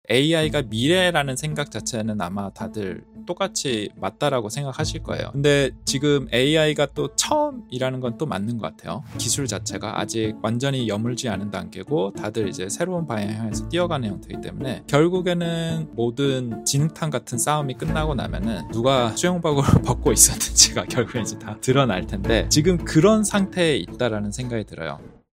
AI가 미래라는 생각 자체는 아마 다들 똑같이 맞다라고 생각하실 거예요. 근데 지금 AI가 또 처음이라는 건 또 맞는 것 같아요. 기술 자체가 아직 완전히 여물지 않은 단계고 다들 이제 새로운 방향을 향해서 뛰어가는 형태이기 때문에 결국에는 모든 진흙탕 같은 싸움이 끝나고 나면은 누가 수영복을 벗고 있었는지가 결국에 이제 다 드러날 텐데 지금 그런 상태에 있다라는 생각이 들어요.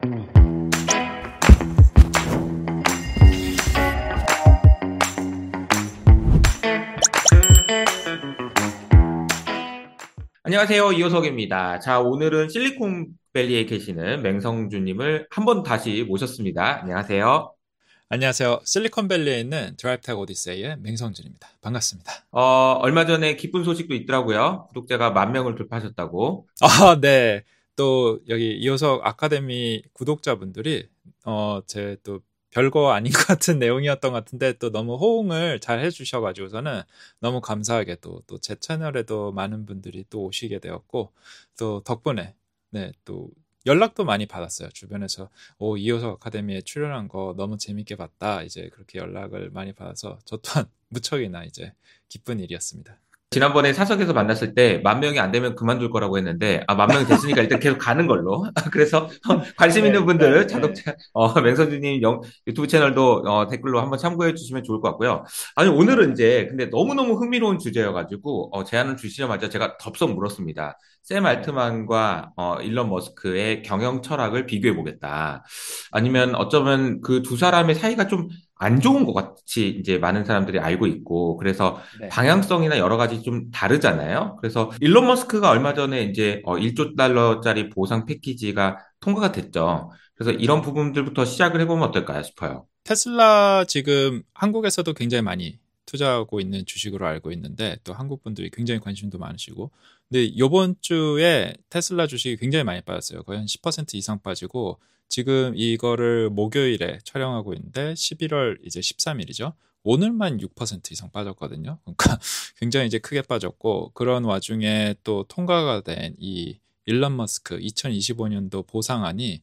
안녕하세요. 이호석입니다. 자, 오늘은 실리콘밸리에 계시는 맹성주님을 한 번 다시 모셨습니다. 안녕하세요. 안녕하세요. 실리콘밸리에 있는 드라이브텍 오디세이의 맹성준입니다. 반갑습니다. 얼마 전에 기쁜 소식도 있더라고요. 구독자가 10,000명을 돌파하셨다고. 아, 네. 또 여기 이호석 아카데미 구독자분들이 제 또 별거 아닌 것 같은 내용이었던 것 같은데 또 너무 호응을 잘 해주셔가지고서는 너무 감사하게 또 제 채널에도 많은 분들이 또 오시게 되었고 또 덕분에 네, 또 연락도 많이 받았어요. 주변에서 이호석 아카데미에 출연한 거 너무 재밌게 봤다. 이제 그렇게 연락을 많이 받아서 저 또한 무척이나 이제 기쁜 일이었습니다. 지난번에 사석에서 만났을 때 10,000명이 안 되면 그만둘 거라고 했는데, 10,000명이 됐으니까 일단 계속 가는 걸로. 그래서 관심 있는 네, 분들, 네. 맹성주님 유튜브 채널도 댓글로 한번 참고해 주시면 좋을 것 같고요. 아니, 오늘은 이제 근데 너무너무 흥미로운 주제여가지고, 제안을 주시자마자 제가 덥석 물었습니다. 샘 알트만과 일론 머스크의 경영 철학을 비교해 보겠다. 아니면 어쩌면 그 두 사람의 사이가 좀 안 좋은 것 같이 이제 많은 사람들이 알고 있고, 그래서 네. 방향성이나 여러 가지 좀 다르잖아요. 그래서 일론 머스크가 얼마 전에 이제 1조 달러짜리 보상 패키지가 통과가 됐죠. 그래서 이런 부분들부터 시작을 해보면 어떨까요 싶어요. 테슬라 지금 한국에서도 굉장히 많이 투자하고 있는 주식으로 알고 있는데 또 한국 분들이 굉장히 관심도 많으시고 근데 이번 주에 테슬라 주식이 굉장히 많이 빠졌어요. 거의 한 10% 이상 빠지고 지금 이거를 목요일에 촬영하고 있는데 11월 이제 13일이죠. 오늘만 6% 이상 빠졌거든요. 그러니까 굉장히 이제 크게 빠졌고 그런 와중에 또 통과가 된 이 일론 머스크 2025년도 보상안이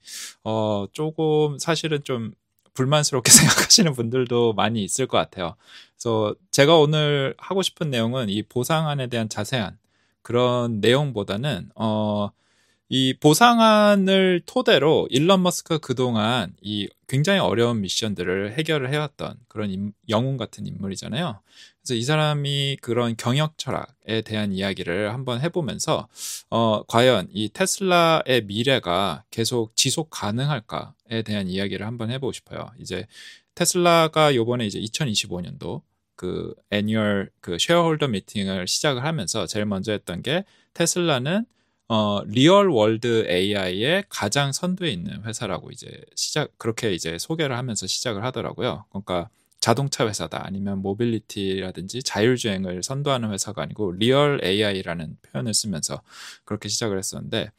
조금 사실은 좀 불만스럽게 생각하시는 분들도 많이 있을 것 같아요. 그래서 제가 오늘 하고 싶은 내용은 이 보상안에 대한 자세한 그런 내용보다는 이 보상안을 토대로 일론 머스크가 그동안 이 굉장히 어려운 미션들을 해결을 해왔던 그런 영웅 같은 인물이잖아요. 그래서 이 사람이 그런 경영 철학에 대한 이야기를 한번 해보면서 과연 이 테슬라의 미래가 계속 지속 가능할까에 대한 이야기를 한번 해보고 싶어요. 이제 테슬라가 요번에 이제 2025년도 그 애니얼 그 쉐어홀더 미팅을 시작을 하면서 제일 먼저 했던 게 테슬라는 리얼 월드 AI의 가장 선두에 있는 회사라고 이제 그렇게 이제 소개를 하면서 시작을 하더라고요. 그러니까 자동차 회사다 아니면 모빌리티라든지 자율주행을 선도하는 회사가 아니고 리얼 AI라는 표현을 쓰면서 그렇게 시작을 했었는데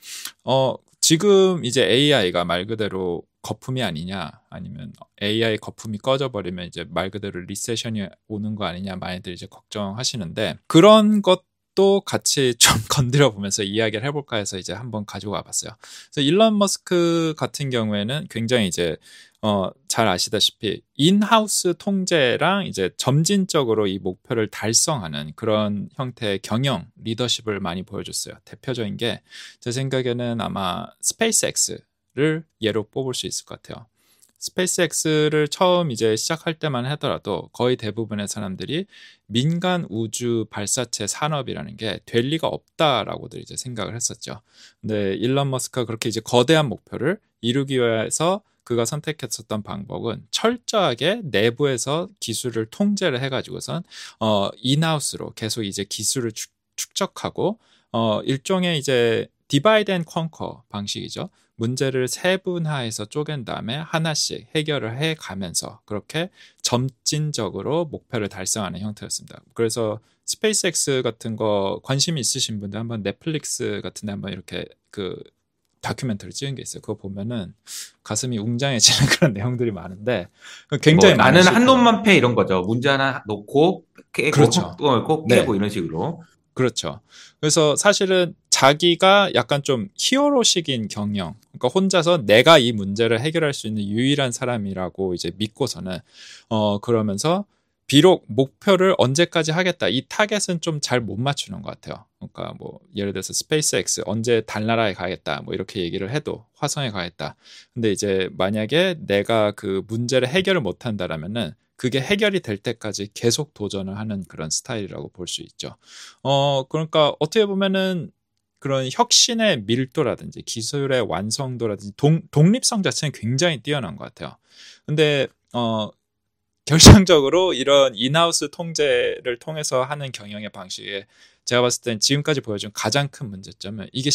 지금 이제 AI가 말 그대로 거품이 아니냐 아니면 AI 거품이 꺼져버리면 이제 말 그대로 리세션이 오는 거 아니냐 많이들 이제 걱정하시는데 그런 것도 같이 좀 건드려 보면서 이야기를 해볼까 해서 이제 한번 가져와 봤어요. 그래서 일론 머스크 같은 경우에는 굉장히 이제 잘 아시다시피 인하우스 통제랑 이제 점진적으로 이 목표를 달성하는 그런 형태의 경영 리더십을 많이 보여줬어요. 대표적인 게 제 생각에는 아마 스페이스X를 예로 뽑을 수 있을 것 같아요. 스페이스X를 처음 이제 시작할 때만 하더라도 거의 대부분의 사람들이 민간 우주 발사체 산업이라는 게 될 리가 없다라고들 이제 생각을 했었죠. 근데 일론 머스크가 그렇게 이제 거대한 목표를 이루기 위해서 그가 선택했었던 방법은 철저하게 내부에서 기술을 통제를 해가지고선 인하우스로 계속 이제 기술을 축적하고 일종의 이제 디바이드 앤 컨커 방식이죠. 문제를 세분화해서 쪼갠 다음에 하나씩 해결을 해가면서 그렇게 점진적으로 목표를 달성하는 형태였습니다. 그래서 스페이스X 같은 거 관심 있으신 분들 한번 넷플릭스 같은 데 한번 이렇게 그 다큐멘터리 찍은 게 있어요. 그거 보면은 가슴이 웅장해지는 그런 내용들이 많은데 뭐 굉장히 많이 나는 한 실패를. 놈만 패 이런 거죠. 문제 하나 놓고 깨고 그렇죠. 꼭 깨고 네. 이런 식으로. 그렇죠. 그래서 사실은 자기가 약간 좀 히어로식인 경영, 그러니까 혼자서 내가 이 문제를 해결할 수 있는 유일한 사람이라고 이제 믿고서는 그러면서 비록 목표를 언제까지 하겠다 이 타겟은 좀 잘 못 맞추는 것 같아요. 그러니까 뭐 예를 들어서 스페이스X 언제 달나라에 가겠다 뭐 이렇게 얘기를 해도 화성에 가겠다. 근데 이제 만약에 내가 그 문제를 해결을 못 한다라면은 그게 해결이 될 때까지 계속 도전을 하는 그런 스타일이라고 볼 수 있죠. 그러니까 어떻게 보면은 그런 혁신의 밀도라든지 기술의 완성도라든지 독립성 자체는 굉장히 뛰어난 것 같아요. 근데 결정적으로 이런 인하우스 통제를 통해서 하는 경영의 방식에 제가 봤을 땐 지금까지 보여준 가장 큰 문제점은 이게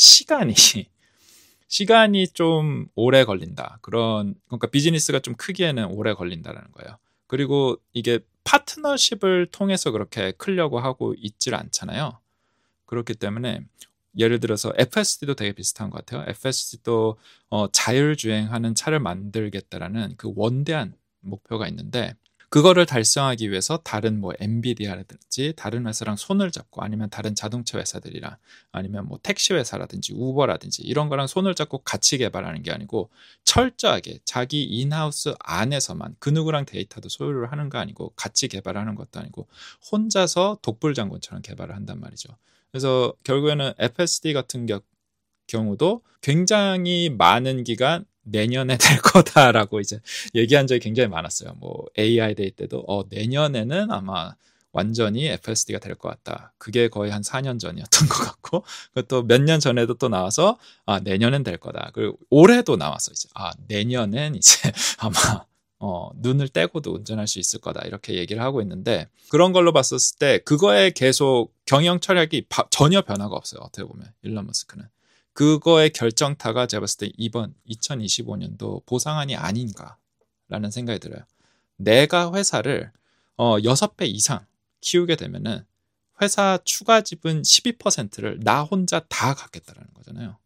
시간이 좀 오래 걸린다. 그러니까 비즈니스가 좀 크기에는 오래 걸린다라는 거예요. 그리고 이게 파트너십을 통해서 그렇게 크려고 하고 있질 않잖아요. 그렇기 때문에 예를 들어서 FSD도 되게 비슷한 것 같아요. FSD도 자율주행하는 차를 만들겠다라는 그 원대한 목표가 있는데 그거를 달성하기 위해서 다른 뭐 엔비디아라든지 다른 회사랑 손을 잡고 아니면 다른 자동차 회사들이랑 아니면 뭐 택시 회사라든지 우버라든지 이런 거랑 손을 잡고 같이 개발하는 게 아니고 철저하게 자기 인하우스 안에서만 그 누구랑 데이터도 소유를 하는 거 아니고 같이 개발하는 것도 아니고 혼자서 독불장군처럼 개발을 한단 말이죠. 그래서 결국에는 FSD 같은 경우도 굉장히 많은 기간 내년에 될 거다라고 이제 얘기한 적이 굉장히 많았어요. 뭐 AI 데이 때도 내년에는 아마 완전히 FSD가 될 것 같다. 그게 거의 한 4년 전이었던 것 같고 또 몇 년 전에도 또 나와서 내년엔 될 거다. 그리고 올해도 나왔어 이제 내년엔 이제 아마 눈을 떼고도 운전할 수 있을 거다 이렇게 얘기를 하고 있는데 그런 걸로 봤었을 때 그거에 계속 경영 철학이 전혀 변화가 없어요. 어떻게 보면 일론 머스크는. 그거의 결정타가 제가 봤을 때 이번 2025년도 보상안이 아닌가라는 생각이 들어요. 내가 회사를 6배 이상 키우게 되면은 회사 추가 지분 12%를 나 혼자 다 갖겠다라는 거잖아요.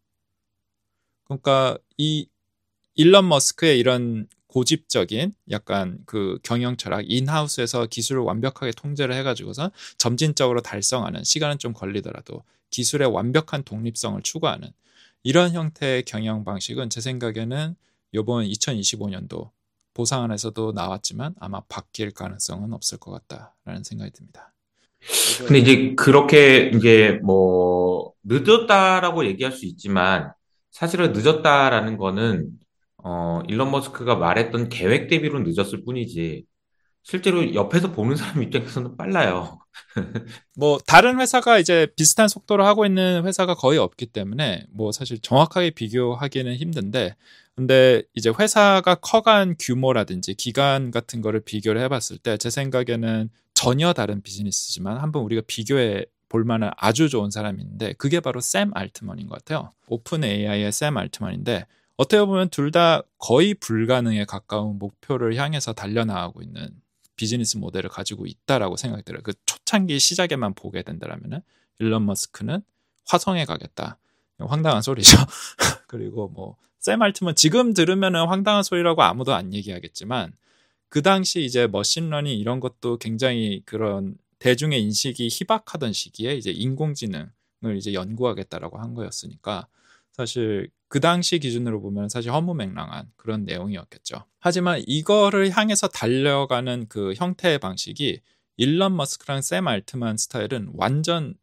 그러니까 이 일론 머스크의 이런 고집적인 약간 그 경영 철학, 인하우스에서 기술을 완벽하게 통제를 해가지고서 점진적으로 달성하는 시간은 좀 걸리더라도 기술의 완벽한 독립성을 추구하는 이런 형태의 경영 방식은 제 생각에는 이번 2025년도 보상안에서도 나왔지만 아마 바뀔 가능성은 없을 것 같다라는 생각이 듭니다. 근데 이제 그렇게 이제 뭐 늦었다라고 얘기할 수 있지만 사실은 늦었다라는 거는 일론 머스크가 말했던 계획 대비로 늦었을 뿐이지 실제로 옆에서 보는 사람 입장에서는 빨라요. 뭐 다른 회사가 이제 비슷한 속도로 하고 있는 회사가 거의 없기 때문에 뭐 사실 정확하게 비교하기는 힘든데 근데 이제 회사가 커간 규모라든지 기간 같은 거를 비교를 해봤을 때 제 생각에는 전혀 다른 비즈니스지만 한번 우리가 비교해 볼 만한 아주 좋은 사람이 있는데 그게 바로 샘 알트먼인 것 같아요. 오픈 AI의 샘 알트먼인데 어떻게 보면 둘 다 거의 불가능에 가까운 목표를 향해서 달려나가고 있는 비즈니스 모델을 가지고 있다라고 생각이 들어요. 그 초창기 시작에만 보게 된다라면은 일론 머스크는 화성에 가겠다. 황당한 소리죠. 그리고 뭐 샘 알트먼 지금 들으면은 황당한 소리라고 아무도 안 얘기하겠지만 그 당시 이제 머신러닝 이런 것도 굉장히 그런 대중의 인식이 희박하던 시기에 이제 인공지능을 이제 연구하겠다라고 한 거였으니까 사실 그 당시 기준으로 보면 사실 허무맹랑한 그런 내용이었겠죠. 하지만 이거를 향해서 달려가는 그 형태의 방식이 일론 머스크랑 샘 알트만 스타일은 완전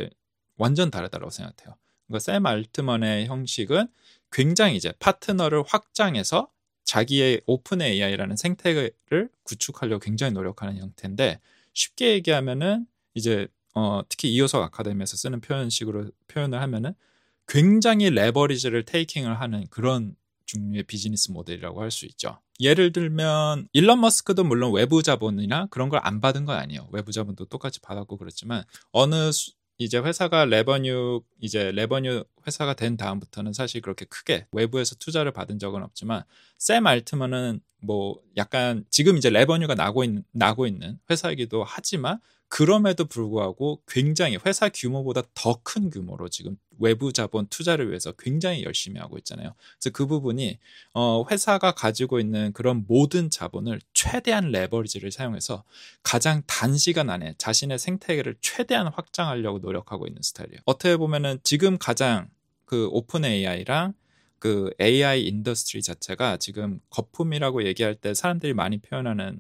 다르다고 생각해요. 그러니까 샘 알트만의 형식은 굉장히 이제 파트너를 확장해서 자기의 오픈 AI라는 생태를 구축하려고 굉장히 노력하는 형태인데 쉽게 얘기하면은 이제 특히 이호석 아카데미에서 쓰는 표현을 하면은 굉장히 레버리지를 테이킹을 하는 그런 종류의 비즈니스 모델이라고 할 수 있죠. 예를 들면 일론 머스크도 물론 외부 자본이나 그런 걸 안 받은 건 아니에요. 외부 자본도 똑같이 받았고 그렇지만 이제 회사가 레버뉴 회사가 된 다음부터는 사실 그렇게 크게 외부에서 투자를 받은 적은 없지만 샘 알트먼은 뭐 약간 지금 이제 레버뉴가 나고 있는 회사이기도 하지만 그럼에도 불구하고 굉장히 회사 규모보다 더 큰 규모로 지금 외부 자본 투자를 위해서 굉장히 열심히 하고 있잖아요. 그래서 그 부분이 회사가 가지고 있는 그런 모든 자본을 최대한 레버리지를 사용해서 가장 단시간 안에 자신의 생태계를 최대한 확장하려고 노력하고 있는 스타일이에요. 어떻게 보면은 지금 가장 그 오픈 AI랑 그 AI 인더스트리 자체가 지금 거품이라고 얘기할 때 사람들이 많이 표현하는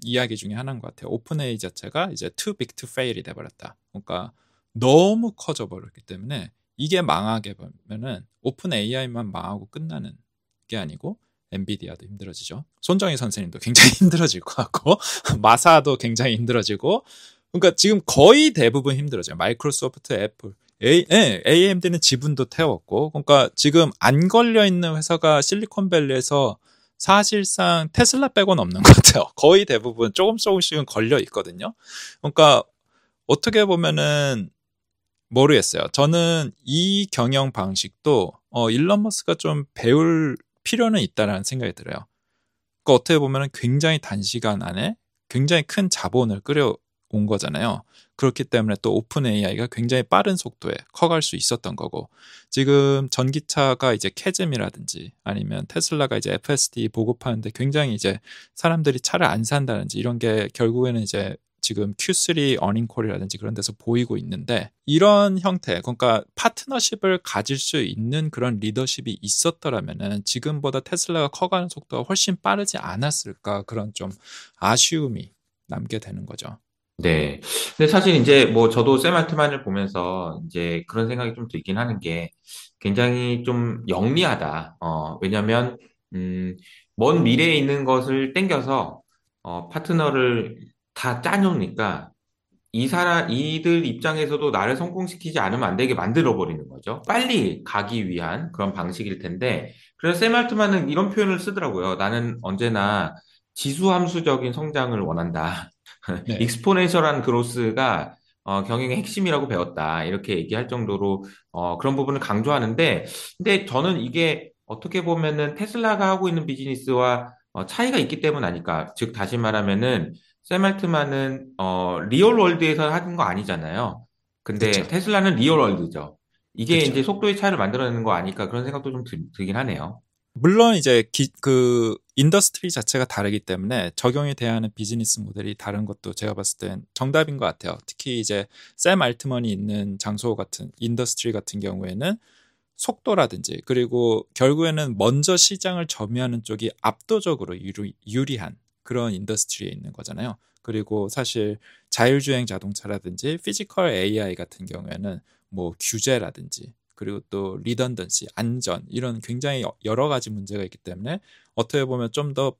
이야기 중에 하나인 것 같아요. 오픈AI 자체가 이제 too big to fail이 돼버렸다. 그러니까 너무 커져 버렸기 때문에 이게 망하게 보면은 오픈AI만 망하고 끝나는 게 아니고 엔비디아도 힘들어지죠. 손정희 선생님도 굉장히 힘들어질 것 같고 마사도 굉장히 힘들어지고 그러니까 지금 거의 대부분 힘들어져요. 마이크로소프트, 애플, AMD는 지분도 태웠고 그러니까 지금 안 걸려 있는 회사가 실리콘밸리에서 사실상 테슬라 빼고는 없는 것 같아요. 거의 대부분 조금씩은 걸려 있거든요. 그러니까 어떻게 보면은 모르겠어요. 저는 이 경영 방식도 일론 머스크가 좀 배울 필요는 있다라는 생각이 들어요. 그러니까 어떻게 보면은 굉장히 단시간 안에 굉장히 큰 자본을 끌어온 거잖아요. 그렇기 때문에 또 오픈 AI가 굉장히 빠른 속도에 커갈 수 있었던 거고 지금 전기차가 이제 캐즘이라든지 아니면 테슬라가 이제 FSD 보급하는데 굉장히 이제 사람들이 차를 안 산다든지 이런 게 결국에는 이제 지금 Q3 어닝콜이라든지 그런 데서 보이고 있는데 이런 형태 그러니까 파트너십을 가질 수 있는 그런 리더십이 있었더라면은 지금보다 테슬라가 커가는 속도가 훨씬 빠르지 않았을까 그런 좀 아쉬움이 남게 되는 거죠. 네. 근데 사실 이제 뭐 저도 샘 알트만을 보면서 이제 그런 생각이 좀 들긴 하는 게 굉장히 좀 영리하다. 왜냐면, 음, 먼 미래에 있는 것을 땡겨서, 파트너를 다 짜놓으니까 이들 입장에서도 나를 성공시키지 않으면 안 되게 만들어버리는 거죠. 빨리 가기 위한 그런 방식일 텐데, 그래서 샘 알트만은 이런 표현을 쓰더라고요. 나는 언제나 지수함수적인 성장을 원한다. 네. 익스포넨셜한 그로스가 경영의 핵심이라고 배웠다. 이렇게 얘기할 정도로 그런 부분을 강조하는데, 근데 저는 이게 어떻게 보면은 테슬라가 하고 있는 비즈니스와 차이가 있기 때문 아닐까. 즉, 다시 말하면은 샘 알트만은 리얼 월드에서 하는 거 아니잖아요. 근데 그렇죠. 테슬라는 리얼 월드죠. 이게 그렇죠. 이제 속도의 차이를 만들어내는 거 아닐까 그런 생각도 좀 들긴 하네요. 물론 이제 그 인더스트리 자체가 다르기 때문에 적용이 돼야 하는 비즈니스 모델이 다른 것도 제가 봤을 땐 정답인 것 같아요. 특히 이제 샘 알트먼이 있는 장소 같은 인더스트리 같은 경우에는 속도라든지 그리고 결국에는 먼저 시장을 점유하는 쪽이 압도적으로 유리한 그런 인더스트리에 있는 거잖아요. 그리고 사실 자율주행 자동차라든지 피지컬 AI 같은 경우에는 뭐 규제라든지 그리고 또 리던던시, 안전 이런 굉장히 여러 가지 문제가 있기 때문에 어떻게 보면 좀 더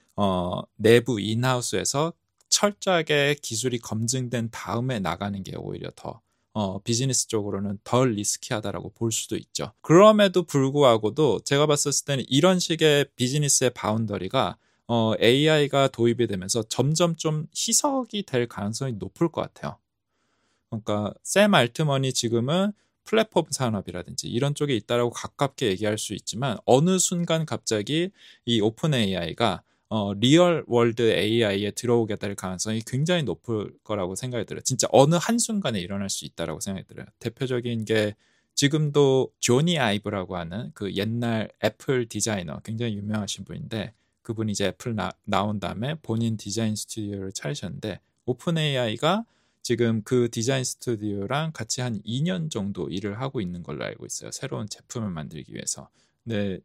내부 인하우스에서 철저하게 기술이 검증된 다음에 나가는 게 오히려 더 비즈니스 쪽으로는 덜 리스키하다라고 볼 수도 있죠. 그럼에도 불구하고도 제가 봤을 때는 이런 식의 비즈니스의 바운더리가 AI가 도입이 되면서 점점 좀 희석이 될 가능성이 높을 것 같아요. 그러니까 샘 알트먼이 지금은 플랫폼 산업이라든지 이런 쪽에 있다라고 가깝게 얘기할 수 있지만 어느 순간 갑자기 이 오픈 AI가 리얼 월드 AI에 들어오게 될 가능성이 굉장히 높을 거라고 생각이 들어요. 진짜 어느 한순간에 일어날 수 있다라고 생각이 들어요. 대표적인 게 지금도 조니 아이브라고 하는 그 옛날 애플 디자이너 굉장히 유명하신 분인데 그분이 이제 애플 나온 다음에 본인 디자인 스튜디오를 차리셨는데 오픈 AI가 지금 그 디자인 스튜디오랑 같이 한 2년 정도 일을 하고 있는 걸로 알고 있어요. 새로운 제품을 만들기 위해서. 근데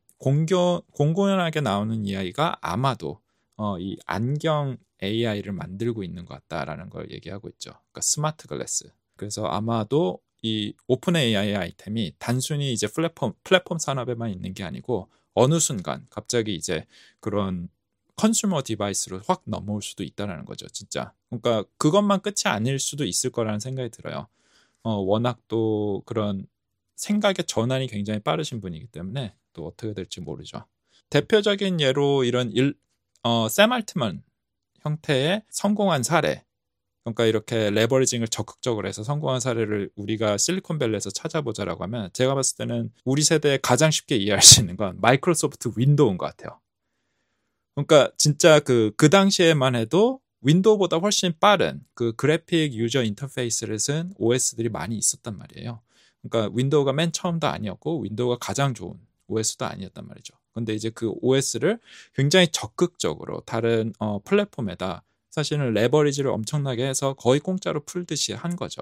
공공연하게 나오는 이야기가 아마도 이 안경 AI를 만들고 있는 것 같다라는 걸 얘기하고 있죠. 그러니까 스마트 글래스. 그래서 아마도 이 오픈 AI 아이템이 단순히 이제 플랫폼 산업에만 있는 게 아니고 어느 순간 갑자기 이제 그런 컨슈머 디바이스로 확 넘어올 수도 있다는 거죠, 진짜. 그러니까 그것만 끝이 아닐 수도 있을 거라는 생각이 들어요. 워낙 또 그런 생각의 전환이 굉장히 빠르신 분이기 때문에 또 어떻게 될지 모르죠. 대표적인 예로 이런 샘 알트먼 형태의 성공한 사례, 그러니까 이렇게 레버리징을 적극적으로 해서 성공한 사례를 우리가 실리콘밸리에서 찾아보자라고 하면 제가 봤을 때는 우리 세대에 가장 쉽게 이해할 수 있는 건 마이크로소프트 윈도우인 것 같아요. 그러니까 진짜 그 당시에만 해도 윈도우보다 훨씬 빠른 그 그래픽 유저 인터페이스를 쓴 OS들이 많이 있었단 말이에요. 그러니까 윈도우가 맨 처음도 아니었고 윈도우가 가장 좋은 OS도 아니었단 말이죠. 근데 이제 그 OS를 굉장히 적극적으로 다른 플랫폼에다 사실은 레버리지를 엄청나게 해서 거의 공짜로 풀듯이 한 거죠.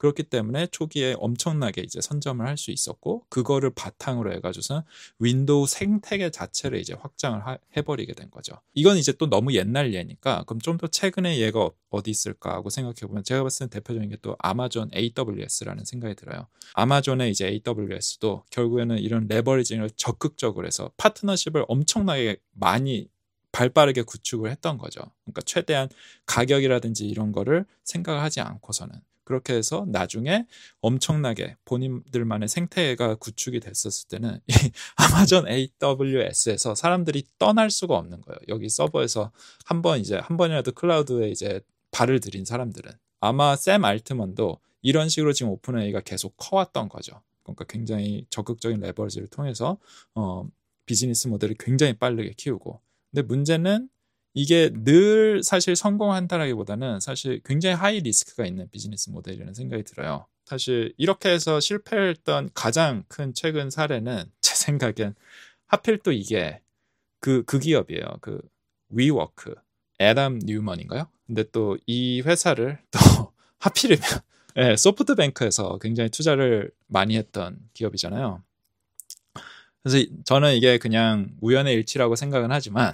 그렇기 때문에 초기에 엄청나게 이제 선점을 할 수 있었고 그거를 바탕으로 해가지고서 윈도우 생태계 자체를 이제 확장을 해버리게 된 거죠. 이건 이제 또 너무 옛날 예니까 그럼 좀 더 최근의 예가 어디 있을까 하고 생각해보면 제가 봤을 때 대표적인 게 또 아마존 AWS라는 생각이 들어요. 아마존의 이제 AWS도 결국에는 이런 레버리징을 적극적으로 해서 파트너십을 엄청나게 많이 발빠르게 구축을 했던 거죠. 그러니까 최대한 가격이라든지 이런 거를 생각하지 않고서는 그렇게 해서 나중에 엄청나게 본인들만의 생태계가 구축이 됐었을 때는 이 아마존 AWS에서 사람들이 떠날 수가 없는 거예요. 여기 서버에서 한 번이라도 클라우드에 이제 발을 들인 사람들은 아마 샘 알트먼도 이런 식으로 지금 오픈AI가 계속 커왔던 거죠. 그러니까 굉장히 적극적인 레버리지를 통해서 비즈니스 모델을 굉장히 빠르게 키우고 근데 문제는 이게 늘 사실 성공한다라기보다는 사실 굉장히 하이 리스크가 있는 비즈니스 모델이라는 생각이 들어요. 사실 이렇게 해서 실패했던 가장 큰 최근 사례는 제 생각엔 하필 또 이게 그 기업이에요. 그 위워크, 애덤 뉴먼인가요? 근데 또 이 회사를 또 하필이면 네, 소프트뱅크에서 굉장히 투자를 많이 했던 기업이잖아요. 그래서 저는 이게 그냥 우연의 일치라고 생각은 하지만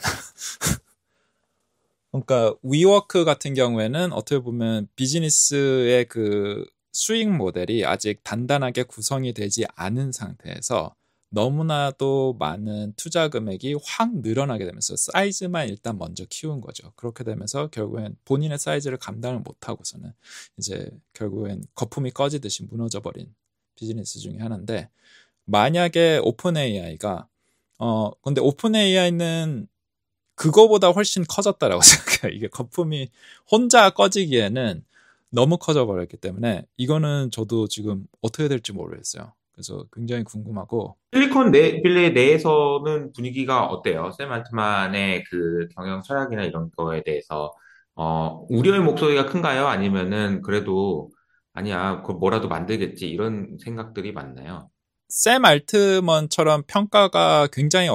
그러니까 위워크 같은 경우에는 어떻게 보면 비즈니스의 그 수익 모델이 아직 단단하게 구성이 되지 않은 상태에서 너무나도 많은 투자 금액이 확 늘어나게 되면서 사이즈만 일단 먼저 키운 거죠. 그렇게 되면서 결국엔 본인의 사이즈를 감당을 못하고서는 이제 결국엔 거품이 꺼지듯이 무너져 버린 비즈니스 중에 하나인데 만약에 오픈 AI가 근데 오픈 AI는 그거보다 훨씬 커졌다라고 생각해요. 이게 거품이 혼자 꺼지기에는 너무 커져 버렸기 때문에 이거는 저도 지금 어떻게 될지 모르겠어요. 그래서 굉장히 궁금하고 실리콘밸리 내에서는 분위기가 어때요? 샘 알트만의 그 경영 철학이나 이런 거에 대해서 우려의 목소리가 큰가요? 아니면은 그래도 아니야, 그 뭐라도 만들겠지 이런 생각들이 많나요? 샘 알트먼처럼 평가가 굉장히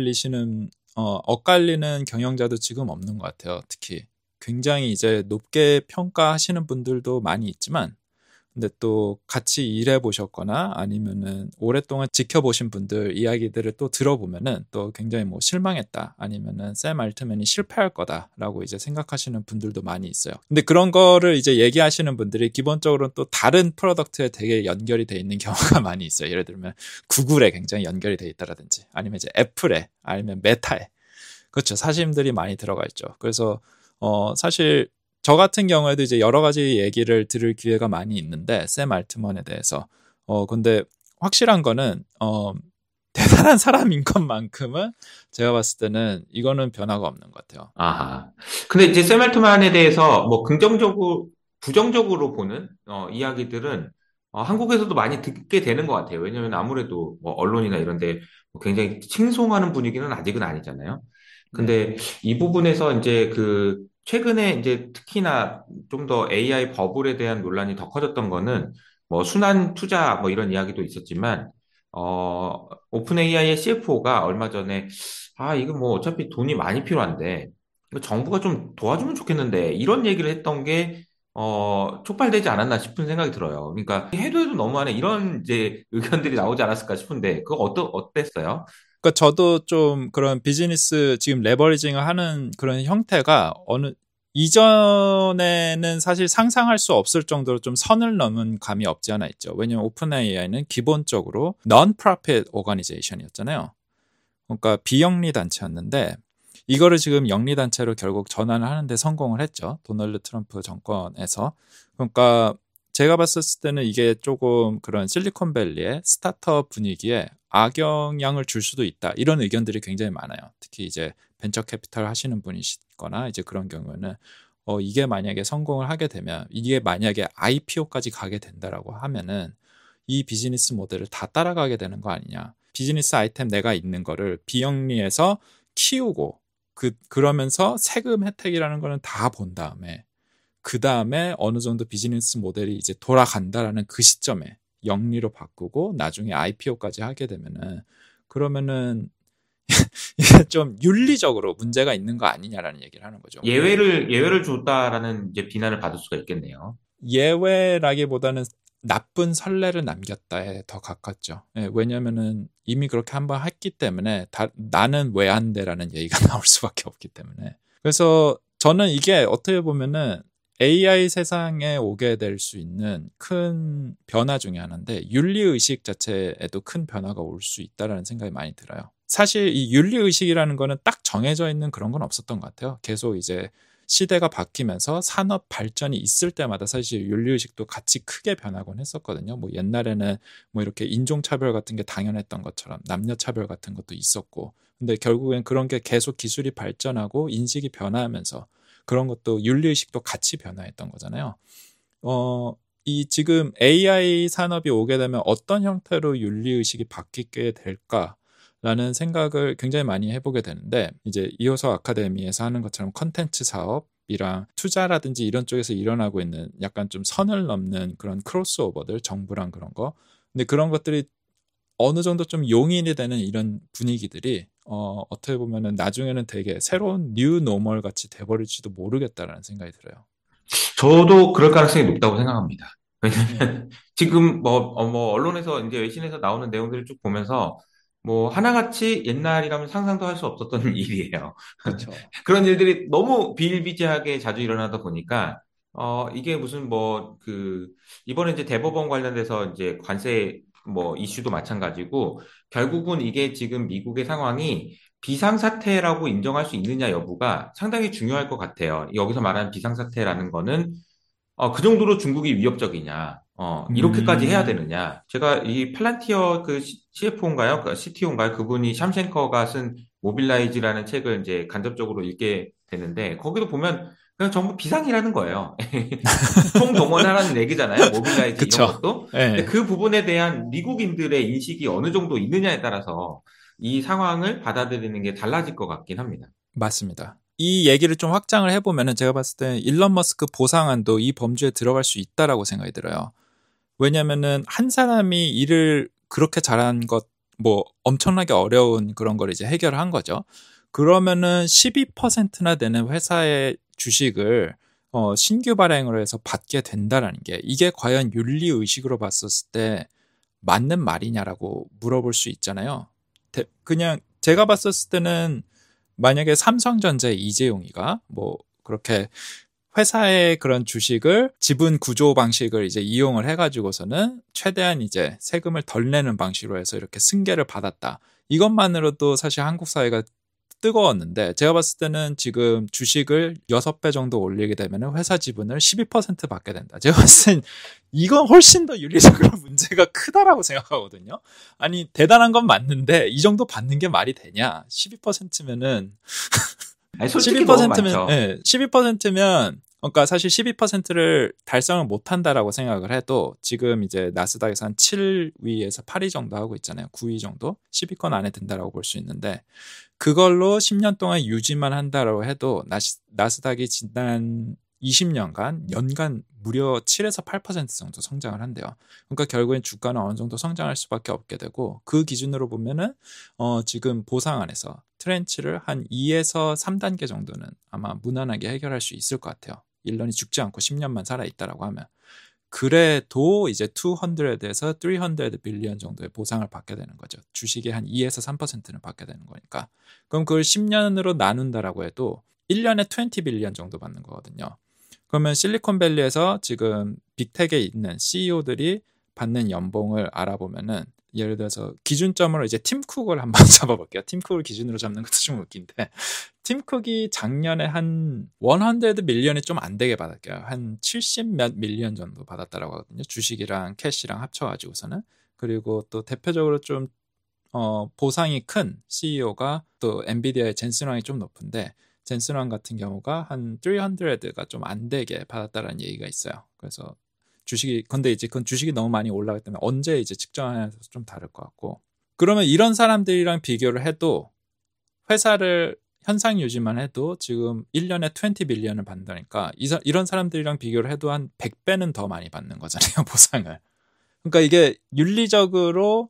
엇갈리는 경영자도 지금 없는 것 같아요. 특히 굉장히 이제 높게 평가하시는 분들도 많이 있지만 근데 또 같이 일해 보셨거나 아니면은 오랫동안 지켜보신 분들 이야기들을 또 들어보면은 또 굉장히 뭐 실망했다 아니면은 샘 알트맨이 실패할 거다라고 이제 생각하시는 분들도 많이 있어요. 근데 그런 거를 이제 얘기하시는 분들이 기본적으로 또 다른 프로덕트에 되게 연결이 돼 있는 경우가 많이 있어요. 예를 들면 구글에 굉장히 연결이 돼 있다라든지 아니면 이제 애플에 아니면 메타에 그렇죠. 사심들이 많이 들어가 있죠. 그래서 사실 저 같은 경우에도 이제 여러 가지 얘기를 들을 기회가 많이 있는데 샘 알트먼에 대해서 근데 확실한 거는 대단한 사람인 것만큼은 제가 봤을 때는 이거는 변화가 없는 것 같아요. 아하. 근데 이제 샘 알트만에 대해서 뭐 긍정적으로, 부정적으로 보는 이야기들은 한국에서도 많이 듣게 되는 것 같아요. 왜냐하면 아무래도 뭐 언론이나 이런 데 굉장히 칭송하는 분위기는 아직은 아니잖아요. 네. 근데 이 부분에서 이제 그 최근에 이제 특히나 좀 더 AI 버블에 대한 논란이 더 커졌던 거는 뭐 순환 투자 뭐 이런 이야기도 있었지만 오픈 AI의 CFO가 얼마 전에 이거 뭐 어차피 돈이 많이 필요한데 이거 정부가 좀 도와주면 좋겠는데 이런 얘기를 했던 게 촉발되지 않았나 싶은 생각이 들어요. 그러니까 해도 너무하네 이런 이제 의견들이 나오지 않았을까 싶은데 그거 어땠어요? 그러니까 저도 좀 그런 비즈니스 지금 레버리징을 하는 그런 형태가 이전에는 사실 상상할 수 없을 정도로 좀 선을 넘은 감이 없지 않아 있죠. 왜냐하면 오픈 AI는 기본적으로 non-profit organization이었잖아요. 그러니까 비영리 단체였는데 이거를 지금 영리 단체로 결국 전환을 하는데 성공을 했죠. 도널드 트럼프 정권에서. 그러니까 제가 봤을 때는 이게 조금 그런 실리콘밸리의 스타트업 분위기에 악영향을 줄 수도 있다. 이런 의견들이 굉장히 많아요. 특히 이제 벤처 캐피탈 하시는 분이시거나 이제 그런 경우에는 이게 만약에 성공을 하게 되면 이게 만약에 IPO까지 가게 된다라고 하면은 이 비즈니스 모델을 다 따라가게 되는 거 아니냐. 비즈니스 아이템 내가 있는 거를 비영리해서 키우고 그러면서 세금 혜택이라는 거는 다 본 다음에 그 다음에 어느 정도 비즈니스 모델이 이제 돌아간다라는 그 시점에 영리로 바꾸고 나중에 IPO까지 하게 되면은 그러면은 이게 좀 윤리적으로 문제가 있는 거 아니냐라는 얘기를 하는 거죠. 예외를 줬다라는 이제 비난을 받을 수가 있겠네요. 예외라기보다는 나쁜 선례를 남겼다에 더 가깝죠. 예, 왜냐면은 이미 그렇게 한번 했기 때문에 나는 왜 안 돼라는 얘기가 나올 수밖에 없기 때문에. 그래서 저는 이게 어떻게 보면은 AI 세상에 오게 될 수 있는 큰 변화 중에 하나인데 윤리의식 자체에도 큰 변화가 올 수 있다라는 생각이 많이 들어요. 사실 이 윤리의식이라는 거는 딱 정해져 있는 그런 건 없었던 것 같아요. 계속 이제 시대가 바뀌면서 산업 발전이 있을 때마다 사실 윤리의식도 같이 크게 변하곤 했었거든요. 뭐 옛날에는 뭐 이렇게 인종차별 같은 게 당연했던 것처럼 남녀차별 같은 것도 있었고. 근데 결국엔 그런 게 계속 기술이 발전하고 인식이 변화하면서 그런 것도 윤리의식도 같이 변화했던 거잖아요. 이 지금 AI 산업이 오게 되면 어떤 형태로 윤리의식이 바뀌게 될까? 라는 생각을 굉장히 많이 해보게 되는데 이제 이호서 아카데미에서 하는 것처럼 컨텐츠 사업이랑 투자라든지 이런 쪽에서 일어나고 있는 약간 좀 선을 넘는 그런 크로스오버들 정부랑 그런 거 근데 그런 것들이 어느 정도 좀 용인이 되는 이런 분위기들이 어떻게 보면은 나중에는 되게 새로운 뉴 노멀 같이 돼버릴지도 모르겠다라는 생각이 들어요. 저도 그럴 가능성이 높다고 생각합니다. 네, 왜냐면 지금 뭐 언론에서 이제 외신에서 나오는 내용들을 쭉 보면서 뭐 하나같이 옛날이라면 상상도 할 수 없었던 일이에요. 그렇죠. 그런 일들이 너무 비일비재하게 자주 일어나다 보니까 이게 무슨 뭐 이번에 이제 대법원 관련돼서 이제 관세 뭐 이슈도 마찬가지고 결국은 이게 지금 미국의 상황이 비상사태라고 인정할 수 있느냐 여부가 상당히 중요할 것 같아요. 여기서 말하는 비상사태라는 거는 그 정도로 중국이 위협적이냐, 이렇게까지 해야 음, 되느냐. 제가 이 팔란티어 CFO인가요? CTO인가요? 그분이 샴셴커가 쓴 모빌라이즈라는 책을 이제 간접적으로 읽게 되는데, 거기도 보면 그냥 전부 비상이라는 거예요. 총동원하라는 얘기잖아요. 모빌라이즈 이런 그쵸. 것도. 근데 예, 그 부분에 대한 미국인들의 인식이 어느 정도 있느냐에 따라서 이 상황을 받아들이는 게 달라질 것 같긴 합니다. 맞습니다. 이 얘기를 좀 확장을 해보면은 제가 봤을 때 일론 머스크 보상안도 이 범주에 들어갈 수 있다라고 생각이 들어요. 왜냐면은 한 사람이 일을 그렇게 잘한 것, 뭐 엄청나게 어려운 그런 걸 이제 해결한 거죠. 그러면은 12%나 되는 회사의 주식을 신규 발행을 해서 받게 된다라는 게 이게 과연 윤리 의식으로 봤었을 때 맞는 말이냐라고 물어볼 수 있잖아요. 그냥 제가 봤었을 때는 만약에 삼성전자의 이재용이가 뭐 그렇게 회사의 그런 주식을 지분 구조 방식을 이제 이용을 해가지고서는 최대한 이제 세금을 덜 내는 방식으로 해서 이렇게 승계를 받았다. 이것만으로도 사실 한국 사회가 뜨거웠는데 제가 봤을 때는 지금 주식을 6배 정도 올리게 되면 회사 지분을 12% 받게 된다. 제가 봤을 땐 이건 훨씬 더 윤리적으로 문제가 크다라고 생각하거든요. 아니 대단한 건 맞는데 이 정도 받는 게 말이 되냐? 12%면은 아니, 솔직히 너무 12%면, 많죠. 예, 12%면, 그러니까 사실 12%를 달성을 못 한다라고 생각을 해도 지금 이제 나스닥에서 한 7위에서 8위 정도 하고 있잖아요. 9위 정도? 10위권 안에 든다라고 볼 수 있는데 그걸로 10년 동안 유지만 한다라고 해도 나스닥이 지난 20년간 연간 무려 7에서 8% 정도 성장을 한대요. 그러니까 결국엔 주가는 어느 정도 성장할 수밖에 없게 되고 그 기준으로 보면은 지금 보상안에서 트렌치를 한 2에서 3단계 정도는 아마 무난하게 해결할 수 있을 것 같아요. 일런이 죽지 않고 10년만 살아있다라고 하면. 그래도 이제 200에서 300 빌리언 정도의 보상을 받게 되는 거죠. 주식의 한 2에서 3%는 받게 되는 거니까. 그럼 그걸 10년으로 나눈다라고 해도 1년에 20 빌리언 정도 받는 거거든요. 그러면 실리콘밸리에서 지금 빅텍에 있는 CEO들이 받는 연봉을 알아보면은 예를 들어서 기준점으로 이제 팀 쿡을 한번 잡아볼게요. 팀 쿡을 기준으로 잡는 것도 좀 웃긴데 팀 쿡이 작년에 한 100 밀리언이 좀 안 되게 받았게요. 한 70 몇 밀리언 정도 받았다라고 하거든요. 주식이랑 캐시랑 합쳐가지고서는. 그리고 또 대표적으로 좀 보상이 큰 CEO가 또 엔비디아의 젠슨왕이 좀 높은데 젠슨왕 같은 경우가 한 300가 좀 안 되게 받았다라는 얘기가 있어요. 그래서 주식이 근데 이제 그건 주식이 너무 많이 올라가기 때문에 언제 이제 측정하냐서 좀 다를 것 같고 그러면 이런 사람들이랑 비교를 해도 회사를 현상 유지만 해도 지금 1년에 20 빌리언을 받는다니까 이런 사람들이랑 비교를 해도 한 100배는 더 많이 받는 거잖아요, 보상을. 그러니까 이게 윤리적으로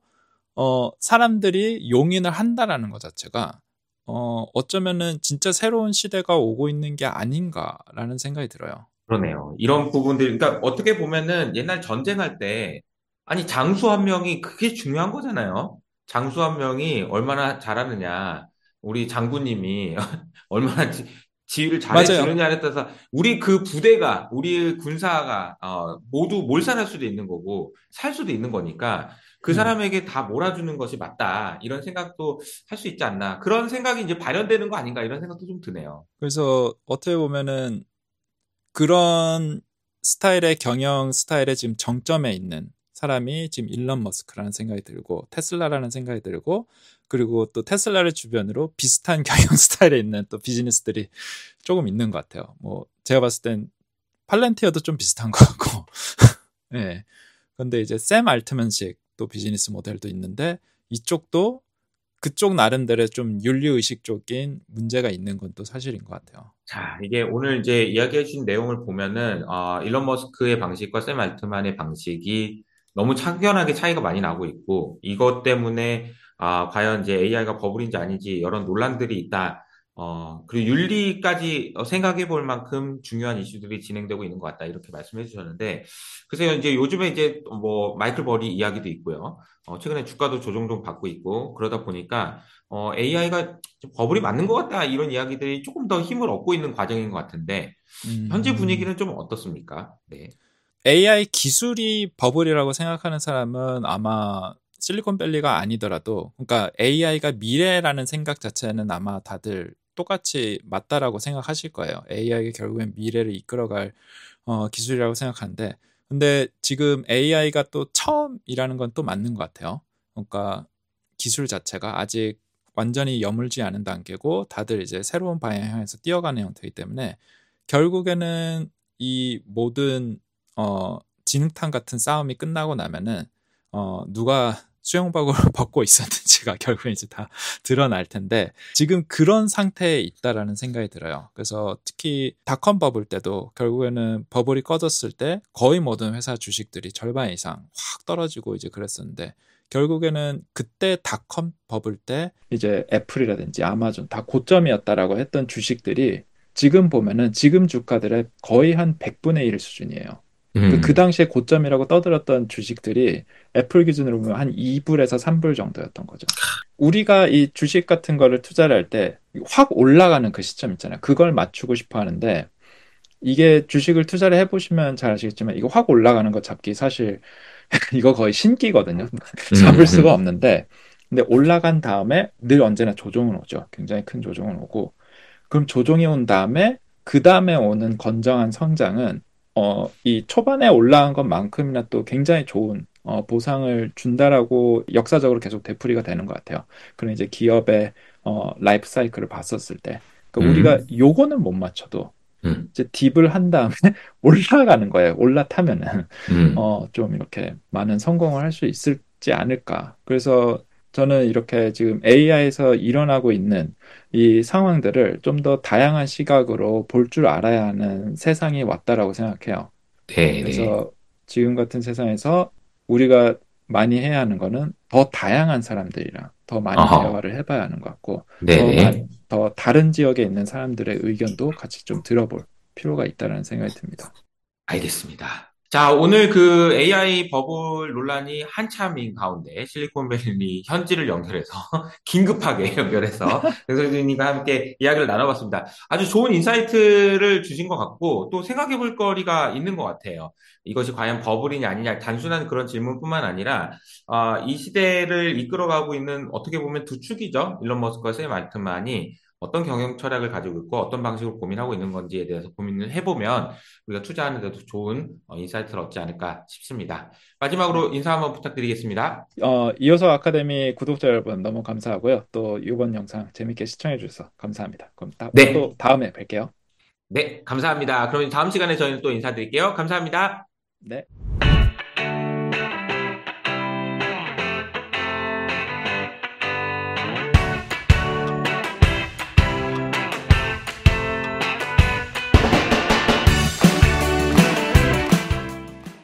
사람들이 용인을 한다라는 것 자체가 어쩌면은 진짜 새로운 시대가 오고 있는 게 아닌가라는 생각이 들어요. 그러네요. 이런 부분들, 그러니까 어떻게 보면은 옛날 전쟁할 때, 아니, 장수 한 명이 그게 중요한 거잖아요. 장수 한 명이 얼마나 잘하느냐, 우리 장군님이 얼마나 지휘를 맞아요. 잘해주느냐에 따라서 우리 그 부대가, 우리 군사가 모두 몰살할 수도 있는 거고, 살 수도 있는 거니까 그 음. 사람에게 다 몰아주는 것이 맞다. 이런 생각도 할 수 있지 않나. 그런 생각이 이제 발현되는 거 아닌가, 이런 생각도 좀 드네요. 그래서 어떻게 보면은 그런 스타일의 경영 스타일의 지금 정점에 있는 사람이 지금 일론 머스크라는 생각이 들고 테슬라라는 생각이 들고 그리고 또 테슬라를 주변으로 비슷한 경영 스타일에 있는 또 비즈니스들이 조금 있는 것 같아요. 뭐 제가 봤을 땐 팔렌티어도 좀 비슷한 것 같고 예. 근데 이제 샘 알트만식 또 비즈니스 모델도 있는데 이쪽도 그쪽 나름대로 좀 윤리의식 쪽인 문제가 있는 건 또 사실인 것 같아요. 자, 이게 오늘 이제 이야기해 주신 내용을 보면은, 일론 머스크의 방식과 샘 알트만의 방식이 너무 확연하게 차이가 많이 나고 있고, 이것 때문에, 과연 이제 AI가 버블인지 아닌지 여러 논란들이 있다. 그리고 윤리까지 생각해 볼 만큼 중요한 이슈들이 진행되고 있는 것 같다. 이렇게 말씀해 주셨는데, 글쎄요, 이제 요즘에 이제 뭐, 마이클 버리 이야기도 있고요. 최근에 주가도 조정 좀 받고 있고, 그러다 보니까, AI가 버블이 맞는 것 같다 이런 이야기들이 조금 더 힘을 얻고 있는 과정인 것 같은데 현재 음, 분위기는 좀 어떻습니까? 네. AI 기술이 버블이라고 생각하는 사람은 아마 실리콘밸리가 아니더라도, 그러니까 AI가 미래라는 생각 자체는 아마 다들 똑같이 맞다라고 생각하실 거예요. AI가 결국엔 미래를 이끌어갈 기술이라고 생각하는데, 근데 지금 AI가 또 처음이라는 건 또 맞는 것 같아요. 그러니까 기술 자체가 아직 완전히 여물지 않은 단계고, 다들 이제 새로운 방향 향해서 뛰어가는 형태이기 때문에, 결국에는 이 모든 진흙탕 같은 싸움이 끝나고 나면은 누가 수영복을 벗고 있었는지가 결국엔 이제 다 드러날 텐데 지금 그런 상태에 있다라는 생각이 들어요. 그래서 특히 닷컴 버블 때도 결국에는 버블이 꺼졌을 때 거의 모든 회사 주식들이 절반 이상 확 떨어지고 이제 그랬었는데 결국에는 그때 닷컴 버블 때 이제 애플이라든지 아마존 다 고점이었다라고 했던 주식들이 지금 보면은 지금 주가들의 거의 한 100분의 1 수준이에요. 그 음, 당시에 고점이라고 떠들었던 주식들이 애플 기준으로 보면 한 2불에서 3불 정도였던 거죠. 우리가 이 주식 같은 거를 투자를 할 때 확 올라가는 그 시점 있잖아요. 그걸 맞추고 싶어 하는데 이게 주식을 투자를 해보시면 잘 아시겠지만 이거 확 올라가는 거 잡기 사실 이거 거의 신기거든요. 잡을 음, 수가 없는데 근데 올라간 다음에 늘 언제나 조정은 오죠. 굉장히 큰 조정은 오고 그럼 조정이 온 다음에 그 다음에 오는 건정한 성장은 이 초반에 올라간 것만큼이나 또 굉장히 좋은 보상을 준다라고 역사적으로 계속 되풀이가 되는 것 같아요. 그런 이제 기업의 라이프 사이클을 봤었을 때, 그러니까 우리가 음, 요거는 못 맞춰도 음, 이제 딥을 한 다음에 올라가는 거예요. 올라타면은 음. 좀 이렇게 많은 성공을 할 수 있을지 않을까. 그래서 저는 이렇게 지금 AI에서 일어나고 있는 이 상황들을 좀 더 다양한 시각으로 볼 줄 알아야 하는 세상이 왔다라고 생각해요. 네, 네. 그래서 지금 같은 세상에서 우리가 많이 해야 하는 거는 더 다양한 사람들이랑 더 많이 어허. 대화를 해봐야 하는 것 같고 네, 네. 더 다른 지역에 있는 사람들의 의견도 같이 좀 들어볼 필요가 있다는 생각이 듭니다. 알겠습니다. 자, 오늘 그 AI 버블 논란이 한참인 가운데 실리콘밸리 현지를 연결해서 긴급하게 연결해서 교수님과 함께 이야기를 나눠봤습니다. 아주 좋은 인사이트를 주신 것 같고 또 생각해 볼 거리가 있는 것 같아요. 이것이 과연 버블이냐 아니냐 단순한 그런 질문뿐만 아니라 이 시대를 이끌어가고 있는 어떻게 보면 두 축이죠. 일론 머스크와 샘 알트만이 어떤 경영 철학을 가지고 있고 어떤 방식으로 고민하고 있는 건지에 대해서 고민을 해보면 우리가 투자하는 데도 좋은 인사이트를 얻지 않을까 싶습니다. 네. 마지막으로 인사 한번 부탁드리겠습니다. 이어서 아카데미 구독자 여러분 너무 감사하고요. 또 이번 영상 재밌게 시청해 주셔서 감사합니다. 그럼 네, 또 다음에 뵐게요. 네, 감사합니다. 그럼 다음 시간에 저희는 또 인사드릴게요. 감사합니다. 네.